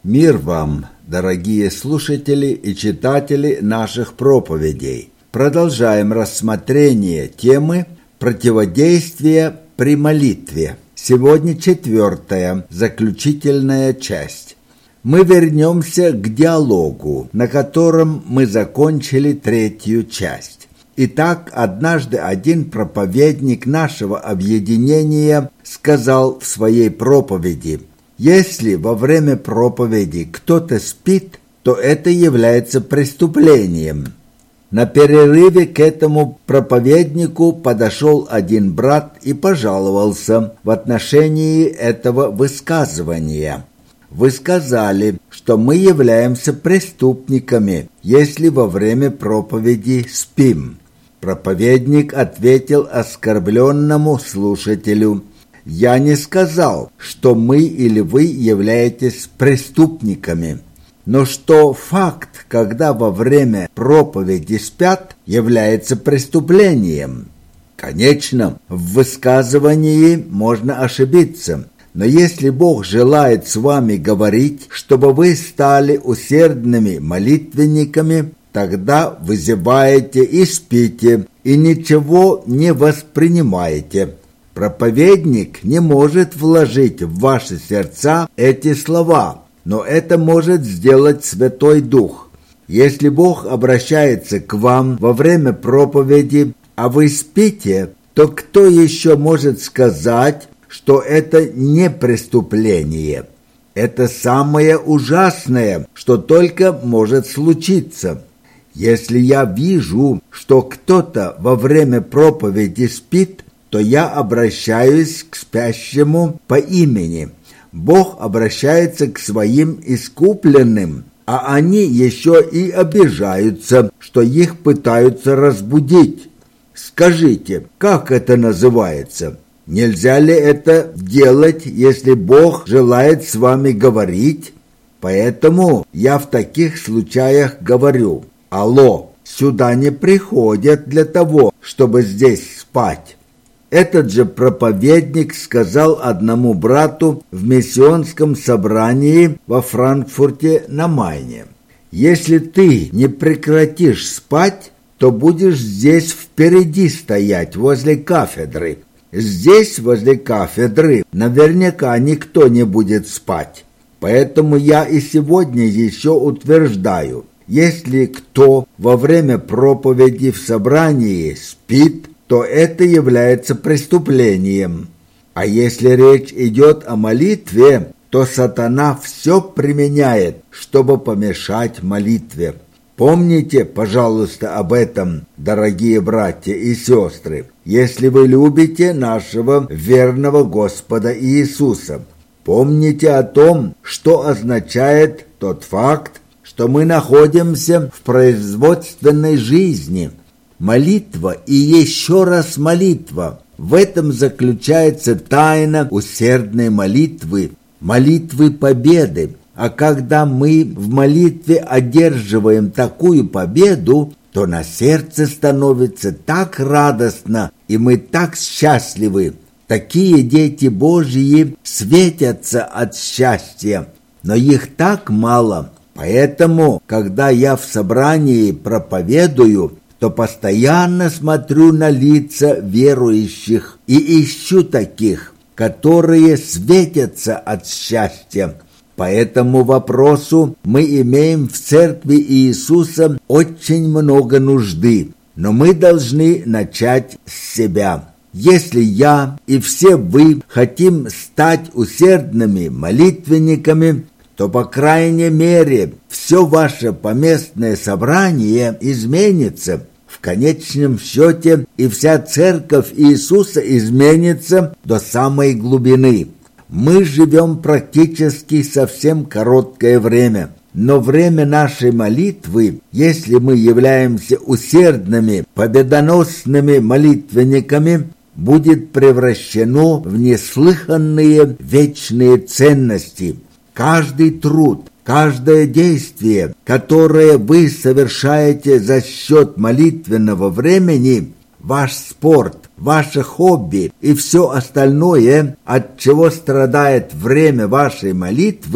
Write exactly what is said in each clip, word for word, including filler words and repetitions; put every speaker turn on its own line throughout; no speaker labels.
Мир вам, дорогие слушатели и читатели наших проповедей. Продолжаем рассмотрение темы «Противодействие при молитве». Сегодня четвертая, заключительная часть. Мы вернемся к диалогу, на котором мы закончили третью часть. Итак, однажды один проповедник нашего объединения сказал в своей проповеди: «Если во время проповеди кто-то спит, то это является преступлением». На перерыве к этому проповеднику подошел один брат и пожаловался в отношении этого высказывания. «Вы сказали, что мы являемся преступниками, если во время проповеди спим». Проповедник ответил оскорбленному слушателю: «Я не сказал, что мы или вы являетесь преступниками, но что факт, когда во время проповеди спят, является преступлением. Конечно, в высказывании можно ошибиться, но если Бог желает с вами говорить, чтобы вы стали усердными молитвенниками, тогда вызываете и спите, и ничего не воспринимаете». Проповедник не может вложить в ваши сердца эти слова, но это может сделать Святой Дух. Если Бог обращается к вам во время проповеди, а вы спите, то кто еще может сказать, что это не преступление? Это самое ужасное, что только может случиться. Если я вижу, что кто-то во время проповеди спит, то я обращаюсь к спящему по имени. Бог обращается к своим искупленным, а они еще и обижаются, что их пытаются разбудить. Скажите, как это называется? Нельзя ли это делать, если Бог желает с вами говорить? Поэтому я в таких случаях говорю: «Алло, сюда не приходят для того, чтобы здесь спать». Этот же проповедник сказал одному брату в миссионском собрании во Франкфурте на Майне: «Если ты не прекратишь спать, то будешь здесь впереди стоять, возле кафедры. Здесь, возле кафедры, наверняка никто не будет спать. Поэтому я и сегодня еще утверждаю, если кто во время проповеди в собрании спит, то это является преступлением. А если речь идет о молитве, то сатана все применяет, чтобы помешать молитве. Помните, пожалуйста, об этом, дорогие братья и сестры, если вы любите нашего верного Господа Иисуса. Помните о том, что означает тот факт, что мы находимся в производственной жизни. Молитва и еще раз молитва. В этом заключается тайна усердной молитвы, молитвы победы. А когда мы в молитве одерживаем такую победу, то на сердце становится так радостно, и мы так счастливы. Такие дети Божьи светятся от счастья, но их так мало. Поэтому, когда я в собрании проповедую, то постоянно смотрю на лица верующих и ищу таких, которые светятся от счастья. По этому вопросу мы имеем в церкви Иисуса очень много нужды, но мы должны начать с себя. Если я и все вы хотим стать усердными молитвенниками, то, по крайней мере, все ваше поместное собрание изменится. В конечном счете и вся церковь Иисуса изменится до самой глубины. Мы живем практически совсем короткое время, но время нашей молитвы, если мы являемся усердными, победоносными молитвенниками, будет превращено в неслыханные вечные ценности. Каждый труд, каждое действие, которое вы совершаете за счет молитвенного времени, ваш спорт, ваше хобби и все остальное, от чего страдает время вашей молитвы,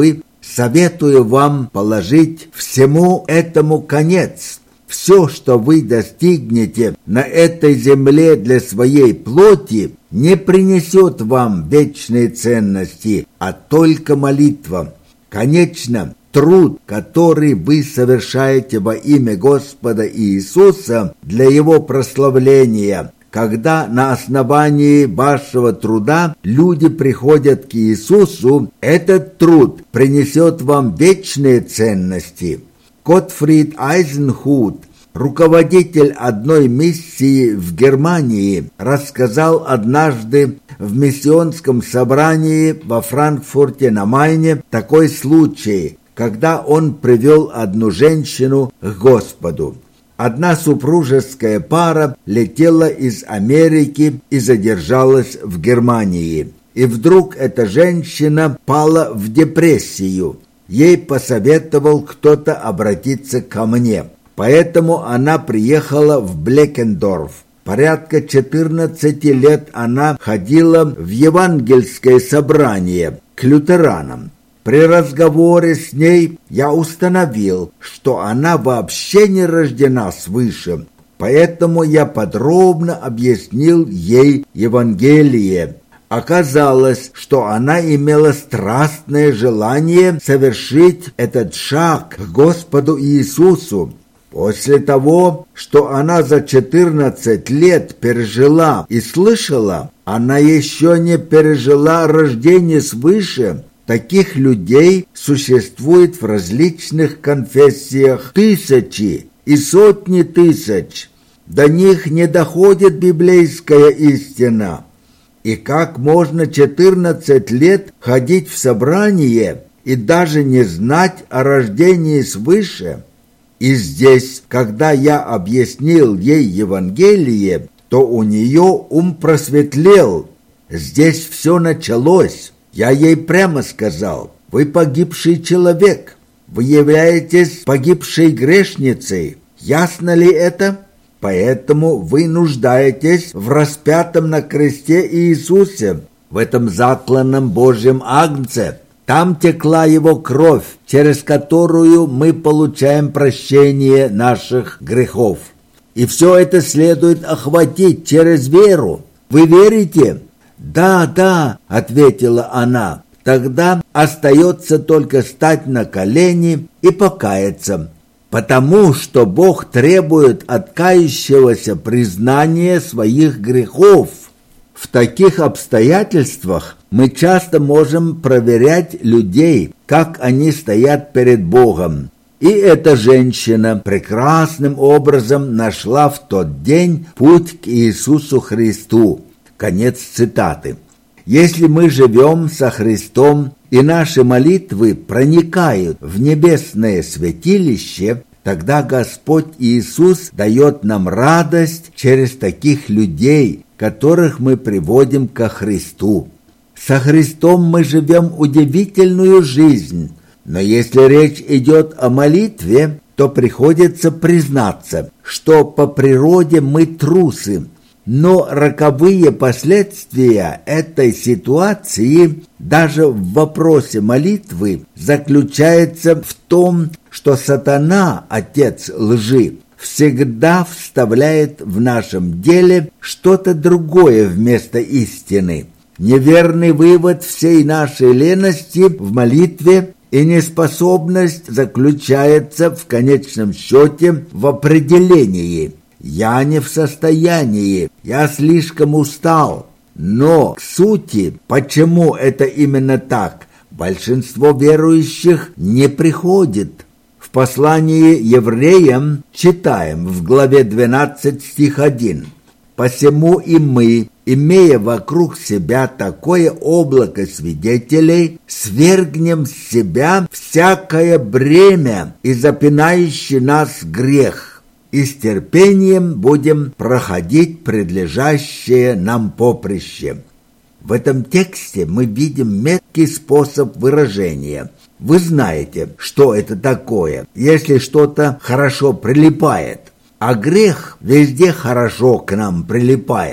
советую вам положить всему этому конец. Все, что вы достигнете на этой земле для своей плоти, не принесет вам вечной ценности, а только молитва. Конечно, труд, который вы совершаете во имя Господа Иисуса для Его прославления, когда на основании вашего труда люди приходят к Иисусу, этот труд принесет вам вечные ценности. Готфрид Айзенхут, руководитель одной миссии в Германии, рассказал однажды в миссионском собрании во Франкфурте на Майне такой случай, когда он привел одну женщину к Господу. Одна супружеская пара летела из Америки и задержалась в Германии. И вдруг эта женщина пала в депрессию. Ей посоветовал кто-то обратиться ко мне. Поэтому она приехала в Блекендорф. Порядка четырнадцати лет она ходила в евангельское собрание к лютеранам. При разговоре с ней я установил, что она вообще не рождена свыше, поэтому я подробно объяснил ей Евангелие. Оказалось, что она имела страстное желание совершить этот шаг к Господу Иисусу. После того, что она за четырнадцать лет пережила и слышала, она еще не пережила рождение свыше. Таких людей существует в различных конфессиях тысячи и сотни тысяч. До них не доходит библейская истина. И как можно четырнадцать лет ходить в собрание и даже не знать о рождении свыше? И здесь, когда я объяснил ей Евангелие, то у нее ум просветлел. Здесь все началось. Я ей прямо сказал: вы погибший человек, вы являетесь погибшей грешницей. Ясно ли это? Поэтому вы нуждаетесь в распятом на кресте Иисусе, в этом закланном Божьем Агнце. Там текла Его кровь, через которую мы получаем прощение наших грехов. И все это следует охватить через веру. Вы верите? «Да, да», — ответила она, — «тогда остается только стать на колени и покаяться, потому что Бог требует от кающегося признания своих грехов». В таких обстоятельствах мы часто можем проверять людей, как они стоят перед Богом. И эта женщина прекрасным образом нашла в тот день путь к Иисусу Христу. Конец цитаты. Если мы живем со Христом и наши молитвы проникают в небесное святилище, тогда Господь Иисус дает нам радость через таких людей, которых мы приводим ко Христу. Со Христом мы живем удивительную жизнь, но если речь идет о молитве, то приходится признаться, что по природе мы трусы. Но роковые последствия этой ситуации даже в вопросе молитвы заключаются в том, что сатана, отец лжи, всегда вставляет в нашем деле что-то другое вместо истины. Неверный вывод всей нашей лености в молитве и неспособность заключается в конечном счете в определении: «Я не в состоянии, я слишком устал». Но к сути, почему это именно так, большинство верующих не приходит. В послании евреям читаем в главе двенадцать стих один: «Посему и мы, имея вокруг себя такое облако свидетелей, свергнем с себя всякое бремя и запинающий нас грех, и с терпением будем проходить предлежащее нам поприще». В этом тексте мы видим меткий способ выражения. Вы знаете, что это такое, если что-то хорошо прилипает. А грех везде хорошо к нам прилипает.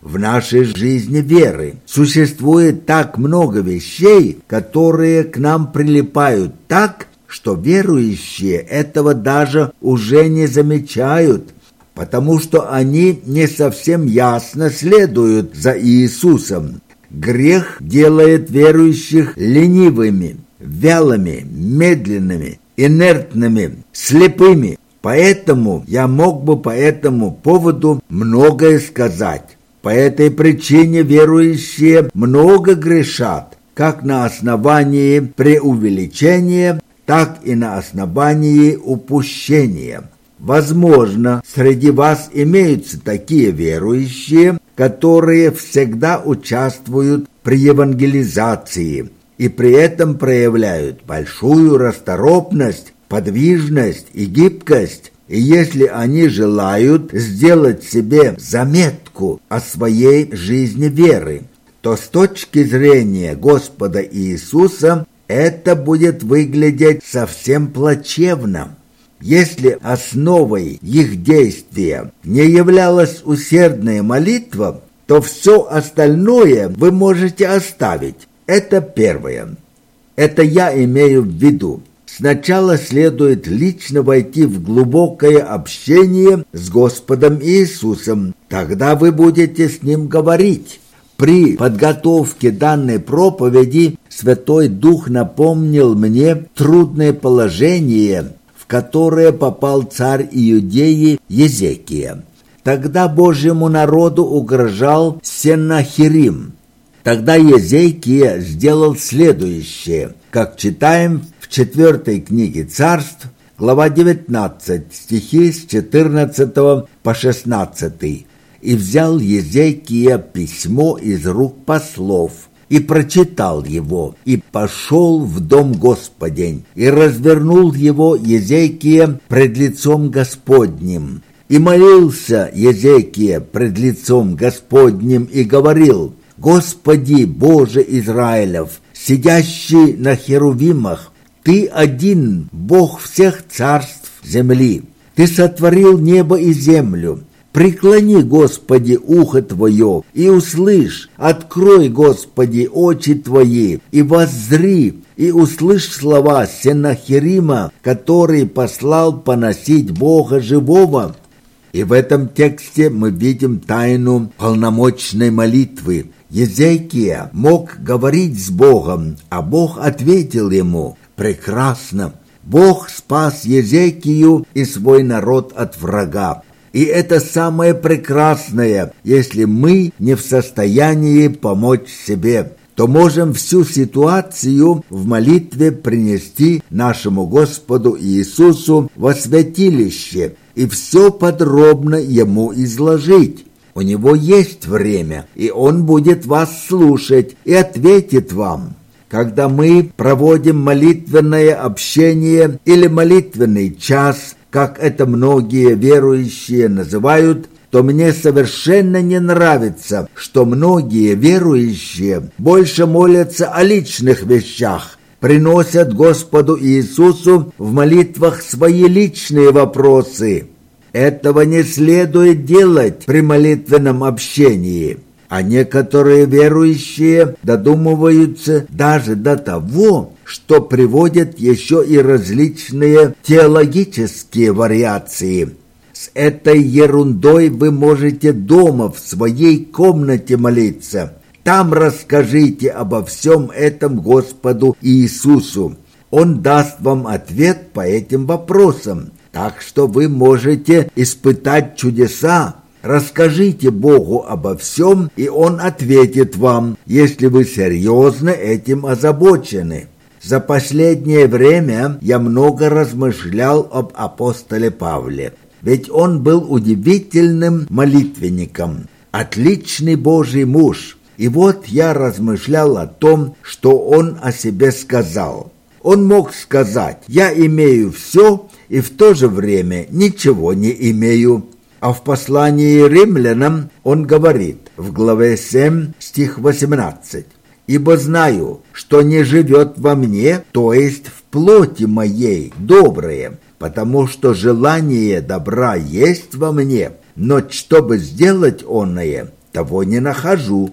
в нашей жизни веры. Существует так много вещей, которые к нам прилипают так, что верующие этого даже уже не замечают, потому что они не совсем ясно следуют за Иисусом. Грех делает верующих ленивыми, вялыми, медленными, инертными, слепыми. Поэтому я мог бы по этому поводу многое сказать. По этой причине верующие много грешат, как на основании преувеличения, так и на основании упущения. Возможно, среди вас имеются такие верующие, которые всегда участвуют при евангелизации и при этом проявляют большую расторопность, подвижность и гибкость. И если они желают сделать себе заметку о своей жизни веры, то с точки зрения Господа Иисуса это будет выглядеть совсем плачевно. Если основой их действия не являлась усердная молитва, то все остальное вы можете оставить. Это первое. Это я имею в виду. Сначала следует лично войти в глубокое общение с Господом Иисусом. Тогда вы будете с Ним говорить. При подготовке данной проповеди Святой Дух напомнил мне трудное положение, в которое попал царь Иудеи Езекия. Тогда Божьему народу угрожал Сеннахерим. Тогда Езекия сделал следующее, как читаем в четвертой книге Царств, глава девятнадцать, стихи с четырнадцатого по шестнадцатый. «И взял Езекия письмо из рук послов, и прочитал его, и пошел в дом Господень, и развернул его Езекия пред лицом Господним. И молился Езекия пред лицом Господним, и говорил: Господи, Боже Израилев, сидящий на херувимах, Ты один, Бог всех царств земли. Ты сотворил небо и землю. Преклони, Господи, ухо Твое, и услышь, открой, Господи, очи Твои, и воззри, и услышь слова Сеннахерима, который послал поносить Бога живого». И в этом тексте мы видим тайну полномочной молитвы. Езекия мог говорить с Богом, а Бог ответил ему: «Прекрасно». Бог спас Езекию и свой народ от врага. И это самое прекрасное, если мы не в состоянии помочь себе, то можем всю ситуацию в молитве принести нашему Господу Иисусу во святилище и все подробно Ему изложить. У Него есть время, и Он будет вас слушать и ответит вам. Когда мы проводим молитвенное общение или молитвенный час, как это многие верующие называют, то мне совершенно не нравится, что многие верующие больше молятся о личных вещах, приносят Господу Иисусу в молитвах свои личные вопросы. Этого не следует делать при молитвенном общении. А некоторые верующие додумываются даже до того, что приводят еще и различные теологические вариации. С этой ерундой вы можете дома в своей комнате молиться. Там расскажите обо всем этом Господу Иисусу. Он даст вам ответ по этим вопросам, так что вы можете испытать чудеса. Расскажите Богу обо всем, и Он ответит вам, если вы серьезно этим озабочены. За последнее время я много размышлял об апостоле Павле, ведь он был удивительным молитвенником, отличный Божий муж. И вот я размышлял о том, что он о себе сказал. Он мог сказать: «Я имею все, и в то же время ничего не имею». А в послании римлянам он говорит в главе семь, стих восемнадцать: «Ибо знаю, что не живет во мне, то есть в плоти моей, доброе, потому что желание добра есть во мне, но чтобы сделать оное, того не нахожу.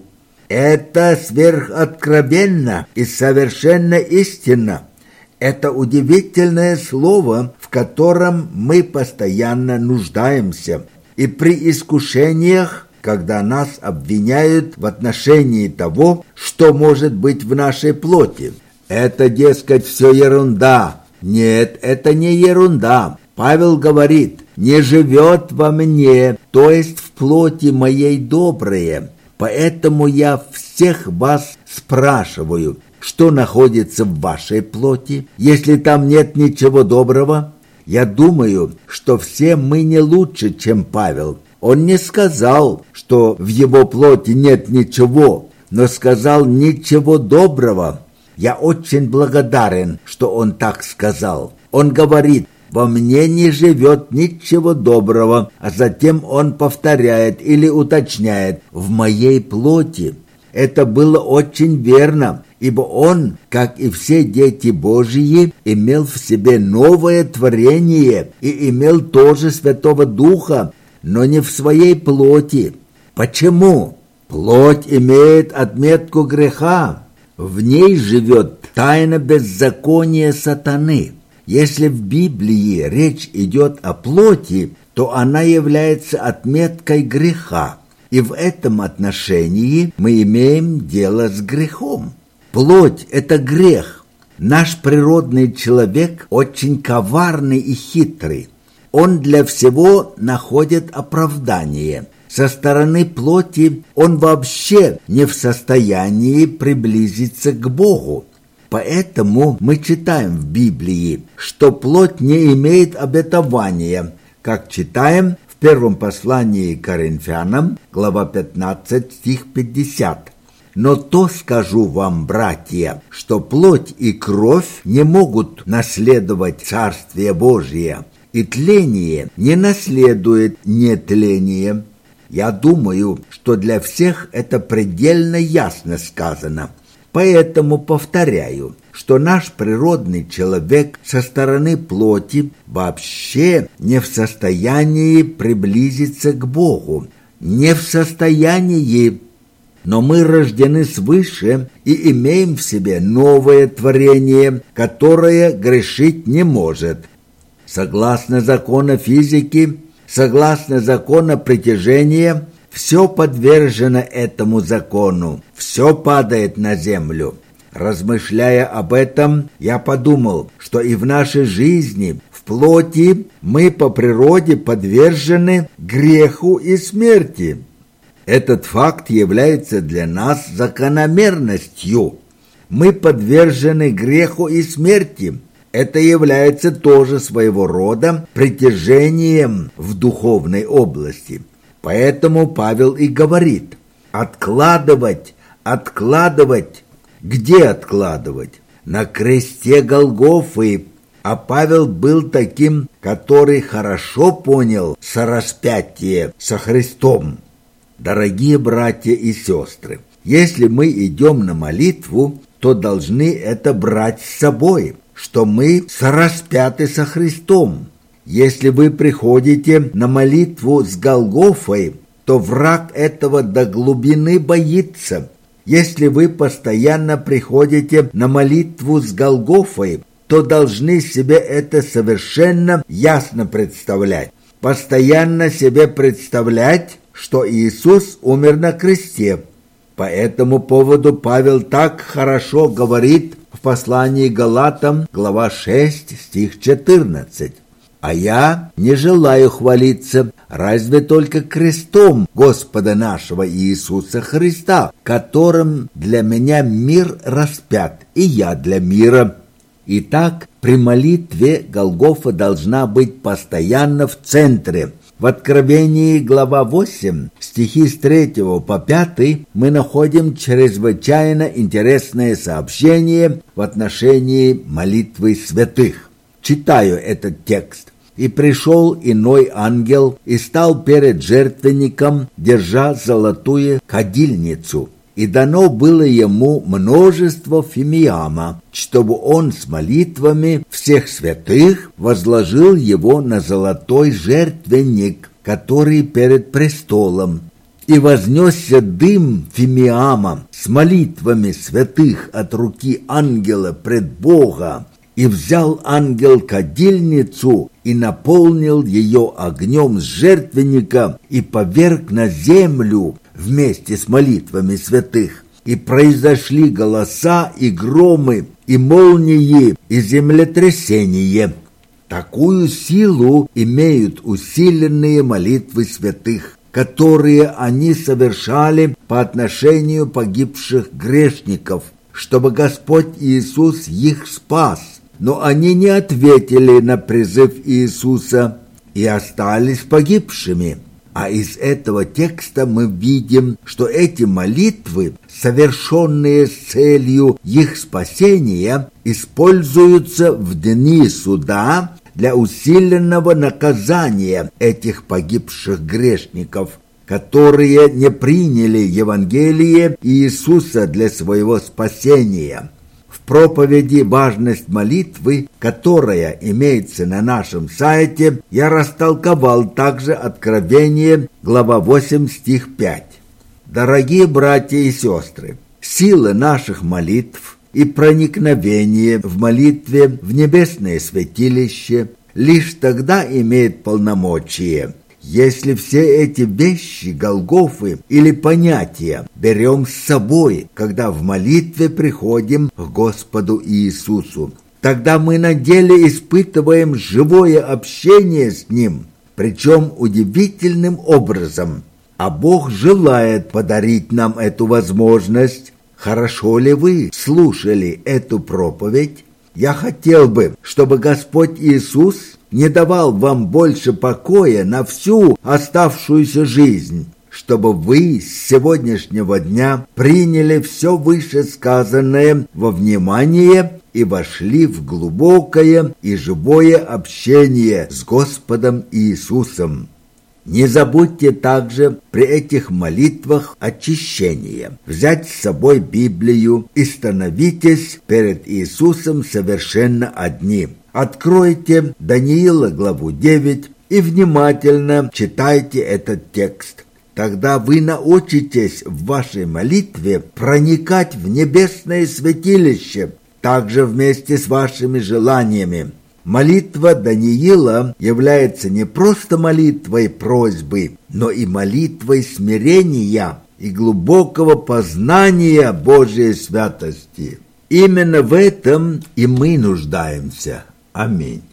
Это сверхоткровенно и совершенно истинно. Это удивительное слово, в котором мы постоянно нуждаемся. И при искушениях, когда нас обвиняют в отношении того, что может быть в нашей плоти. Это, дескать, все ерунда. Нет, это не ерунда. Павел говорит: «Не живет во мне, то есть в плоти моей доброе. Поэтому я всех вас спрашиваю, что находится в вашей плоти, если там нет ничего доброго?» Я думаю, что все мы не лучше, чем Павел. Он не сказал, что в его плоти нет ничего, но сказал «ничего доброго». Я очень благодарен, что он так сказал. Он говорит: «Во мне не живет ничего доброго», а затем он повторяет или уточняет «в моей плоти». Это было очень верно, ибо он, как и все дети Божьи, имел в себе новое творение и имел тоже Святого Духа, но не в своей плоти. Почему? Плоть имеет отметку греха. В ней живет тайна беззакония сатаны. Если в Библии речь идет о плоти, то она является отметкой греха. И в этом отношении мы имеем дело с грехом. Плоть – это грех. Наш природный человек очень коварный и хитрый. Он для всего находит оправдание. Со стороны плоти он вообще не в состоянии приблизиться к Богу. Поэтому мы читаем в Библии, что плоть не имеет обетования, как читаем в первом послании к Коринфянам, глава пятнадцать, стих пятьдесят. «Но то скажу вам, братья, что плоть и кровь не могут наследовать Царствие Божие, и тление не наследует нетление». Я думаю, что для всех это предельно ясно сказано. Поэтому повторяю, что наш природный человек со стороны плоти вообще не в состоянии приблизиться к Богу, не в состоянии. Но мы рождены свыше и имеем в себе новое творение, которое грешить не может. Согласно закону физики, согласно закону притяжения, все подвержено этому закону, все падает на землю. Размышляя об этом, я подумал, что и в нашей жизни, в плоти, мы по природе подвержены греху и смерти. Этот факт является для нас закономерностью. Мы подвержены греху и смерти. Это является тоже своего рода притяжением в духовной области. Поэтому Павел и говорит: откладывать, откладывать. Где откладывать? На кресте Голгофы. А Павел был таким, который хорошо понял сораспятие со Христом. Дорогие братья и сестры, если мы идем на молитву, то должны это брать с собой, что мы сораспяты со Христом. Если вы приходите на молитву с Голгофой, то враг этого до глубины боится. Если вы постоянно приходите на молитву с Голгофой, то должны себе это совершенно ясно представлять. Постоянно себе представлять, что Иисус умер на кресте. По этому поводу Павел так хорошо говорит в послании к Галатам, глава шесть, стих четырнадцать. «А я не желаю хвалиться, разве только крестом Господа нашего Иисуса Христа, которым для меня мир распят, и я для мира». Итак, при молитве Голгофа должна быть постоянно в центре. В Откровении, глава восемь, стихи с третьего по пятый, мы находим чрезвычайно интересное сообщение в отношении молитвы святых. Читаю этот текст. «И пришел иной ангел и стал перед жертвенником, держа золотую кадильницу. И дано было ему множество фимиама, чтобы он с молитвами всех святых возложил его на золотой жертвенник, который перед престолом. И вознесся дым фимиама с молитвами святых от руки ангела пред Бога, и взял ангел кадильницу и наполнил ее огнем с жертвенника и поверг на землю вместе с молитвами святых. И произошли голоса и громы, и молнии, и землетрясение. Такую силу имеют усиленные молитвы святых, которые они совершали по отношению погибших грешников, чтобы Господь Иисус их спас. Но они не ответили на призыв Иисуса и остались погибшими. А из этого текста мы видим, что эти молитвы, совершенные с целью их спасения, используются в дни суда для усиленного наказания этих погибших грешников, которые не приняли Евангелие Иисуса для своего спасения. В проповеди «Важность молитвы», которая имеется на нашем сайте, я растолковал также Откровение, глава восемь, стих пять. Дорогие братья и сестры, сила наших молитв и проникновение в молитве в небесное святилище лишь тогда имеет полномочие, если все эти вещи Голгофы или понятия берем с собой, когда в молитве приходим к Господу Иисусу. Тогда мы на деле испытываем живое общение с Ним, причем удивительным образом. А Бог желает подарить нам эту возможность. Хорошо ли вы слушали эту проповедь? Я хотел бы, чтобы Господь Иисус не давал вам больше покоя на всю оставшуюся жизнь, чтобы вы с сегодняшнего дня приняли все вышесказанное во внимание и вошли в глубокое и живое общение с Господом Иисусом. Не забудьте также при этих молитвах очищения взять с собой Библию и становитесь перед Иисусом совершенно одни. Откройте Даниила главу девять и внимательно читайте этот текст. Тогда вы научитесь в вашей молитве проникать в небесное святилище, также вместе с вашими желаниями. Молитва Даниила является не просто молитвой просьбы, но и молитвой смирения и глубокого познания Божьей святости. Именно в этом и мы нуждаемся. Аминь.